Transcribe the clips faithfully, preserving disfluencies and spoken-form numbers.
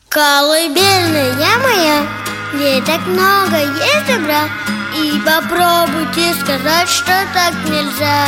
Колыбельная моя, где так много есть добра, и попробуйте сказать, что так нельзя.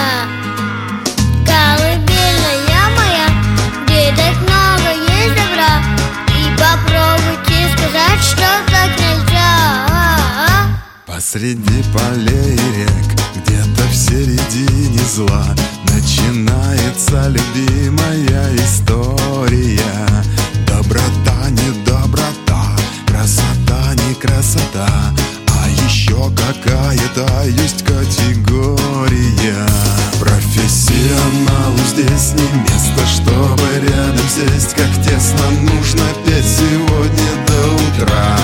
Колыбельная моя, где так много есть добра, и попробуйте сказать, что так нельзя. Посреди полей и рек, где-то в середине зла, начинается любимая история. Доброта, не доброта, красота, не красота, а еще какая-то есть категория. Профессионалу здесь не место, чтобы рядом сесть. Как тесно нужно петь сегодня до утра.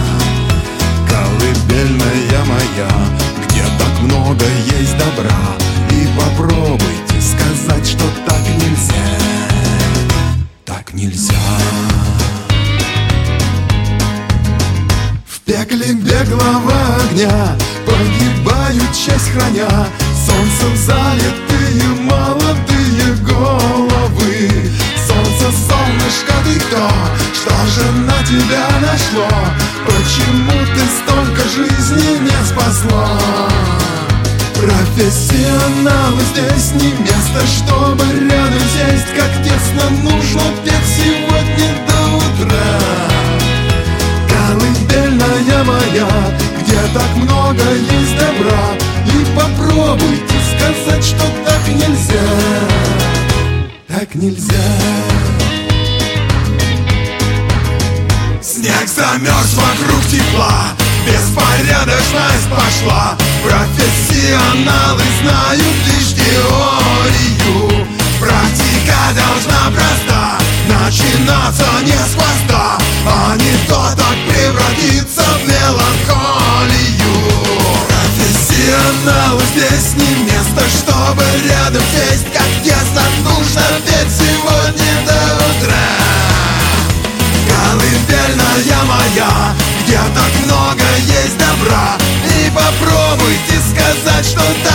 Колыбельная моя, где так много есть добра, и попробуйте сказать, что так нельзя. Так нельзя. В пекле беглого огня погибают, честь храня, солнцем залитые молодые головы. Солнце, солнышко, ты кто? Что же на тебя нашло? Почему ты столько жизни не спасла? Профессионалу здесь не место, чтобы рядом сесть. Как тесно нужно петь сегодня до утра. Колыбельная моя, где так много есть добра, и попробуйте сказать, что так нельзя. Так нельзя. Снег замерз вокруг тепла, беспорядочность пошла. Профессионалы знают лишь теорию, практика должна проста, начинаться не с хвоста, а не то так превратиться в меланхолию. Профессионалу здесь не место, чтобы рядом сесть. Как тесно нужно петь сегодня до утра. Колыбельная моя, где так много есть добра, и попробуйте сказать, что так